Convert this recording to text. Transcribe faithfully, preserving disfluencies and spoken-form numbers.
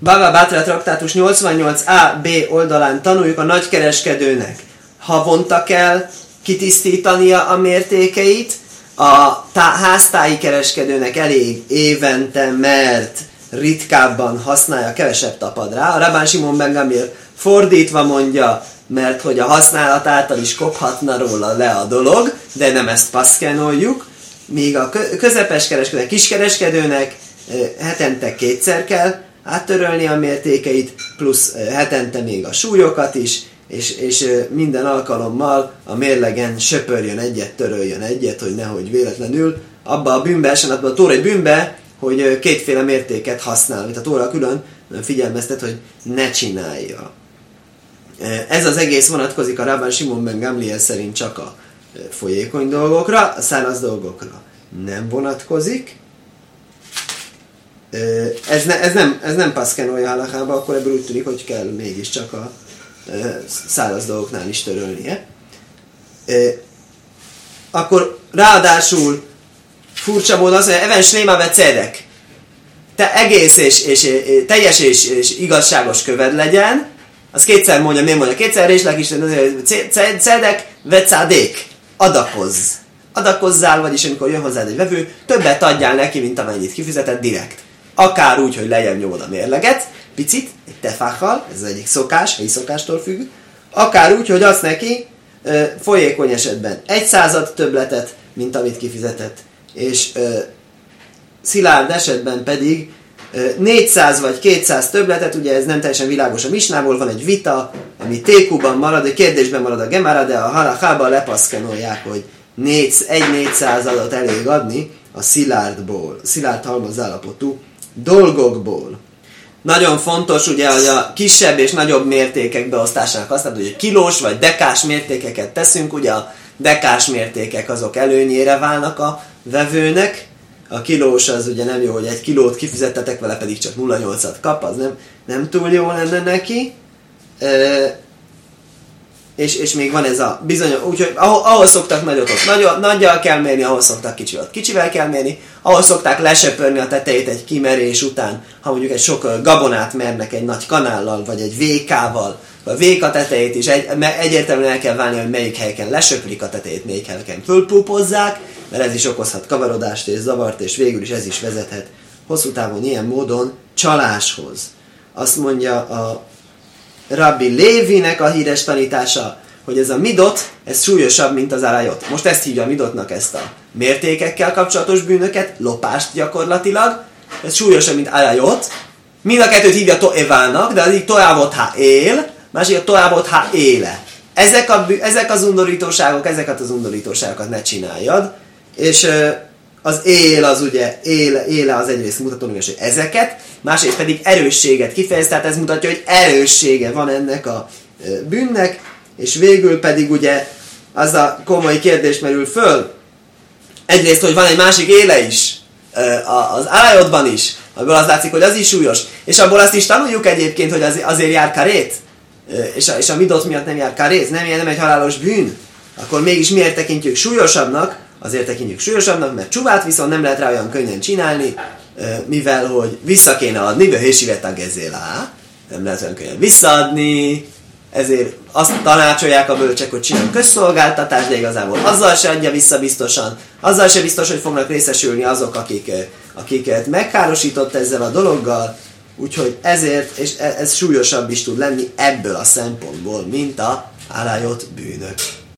Bava Batra traktátus nyolcvannyolc á bé oldalán tanuljuk a nagykereskedőnek. Havonta kell kitisztítania a mértékeit, a tá- háztáji kereskedőnek elég évente, mert ritkábban használja, kevesebb tapad rá. A Rabban Simon ben Gamliel fordítva mondja, mert hogy a használat által is kophatna róla le a dolog, de nem ezt paszkenoljuk. Míg a közepes kereskedőnek, kiskereskedőnek hetente kétszer kell áttörölni a mértékeit, plusz hetente még a súlyokat is, és, és minden alkalommal a mérlegen söpörjön egyet, töröljön egyet, hogy nehogy véletlenül abba a bűnbe essen, abba a Tóra egy bűnbe, hogy kétféle mértéket használ, amit a Tóra külön figyelmeztet, hogy ne csinálja. Ez az egész vonatkozik a Rabban Simon ben Gamliel szerint csak a folyékony dolgokra, a száraz dolgokra nem vonatkozik. Ez, ne, ez nem, ez nem paszkenolja halakhába, akkor ebből úgy tűnik, hogy kell mégiscsak a száraz dolgoknál is törölnie. Akkor ráadásul furcsa módon azt mondja, even sléma ve cedek. Te egész és, és, és teljes és, és igazságos köved legyen. Az kétszer mondja, miért mondja? Kétszer réslek is, cedek ve cádék. Adakozz. Adakozzál, vagyis amikor jön hozzád egy vevő, többet adjál neki, mint amennyit kifizetett direkt. Akár úgy, hogy lejjebb nyomod a mérleget, picit, egy tefákkal, ez az egyik szokás, helyi szokástól függ, akár úgy, hogy adsz neki e, folyékony esetben egy század többletet, mint amit kifizetett, és e, szilárd esetben pedig e, négyszáz vagy kétszáz többletet, ugye ez nem teljesen világos a misnából, van egy vita, ami tékuban marad, egy kérdésben marad a gemára, de a halachában lepaszkenolják, hogy négy, egy négyszázadat elég adni a szilárdból, szilárd halmazállapotú dolgokból. Nagyon fontos ugye, hogy a kisebb és nagyobb mértékek beosztásának használod, hogy kilós vagy dekás mértékeket teszünk, ugye a dekás mértékek azok előnyére válnak a vevőnek, a kilós az ugye nem jó, hogy egy kilót kifizettetek vele, pedig csak nulla egész nyolcat kap, az nem, nem túl jó lenne neki. E- És, és még van ez a bizonyos, úgyhogy ahol, ahol szoktak nagyot ott nagy, nagyjal kell mérni, ahol szoktak kicsivel kicsivel kell mérni, ahol szokták lesöpörni a tetejét egy kimerés után, ha mondjuk egy sok gabonát mernek egy nagy kanállal, vagy egy vékával, a véka tetejét is egy, egyértelműen el kell válni, hogy melyik helyeken lesöprik a tetejét, melyik helyeken fölpúpozzák, mert ez is okozhat kavarodást és zavart, és végül is ez is vezethet hosszú távon ilyen módon csaláshoz. Azt mondja a Rabbi Lévinek a híres tanítása, hogy ez a midot, ez súlyosabb, mint az arajot. Most ezt hívja a midotnak, ezt a mértékekkel kapcsolatos bűnöket, lopást gyakorlatilag, ez súlyosabb, mint arajot. Mind a kettőt hívja toevának, de az így toávot ha él, másik a toávot ha éle. Ezek, a, ezek az undorítóságok, ezeket az undorítóságokat ne csináljad, és az él az ugye, éle, éle az egyrészt mutató, hogy ezeket, másrészt pedig erősséget kifejez, tehát ez mutatja, hogy erőssége van ennek a bűnnek, és végül pedig ugye az a komoly kérdés merül föl, egyrészt, hogy van egy másik éle is, az arajodban is, abból az látszik, hogy az is súlyos, és abból azt is tanuljuk egyébként, hogy azért jár karét, és a, és a midot miatt nem jár karét, nem, nem egy halálos bűn, akkor mégis miért tekintjük súlyosabbnak? Azért tekintjük súlyosabbnak, mert csuvát viszont nem lehet rá olyan könnyen csinálni, mivel hogy vissza kéne adni, de hésivet a gezélá, nem lehet olyan könnyen visszaadni, ezért azt tanácsolják a bölcsek, hogy csinálunk közszolgáltatást, de igazából azzal se adja vissza biztosan, azzal se biztos, hogy fognak részesülni azok, akik, akiket megkárosított ezzel a dologgal, úgyhogy ezért, és ez súlyosabb is tud lenni ebből a szempontból, mint a árájott bűnök.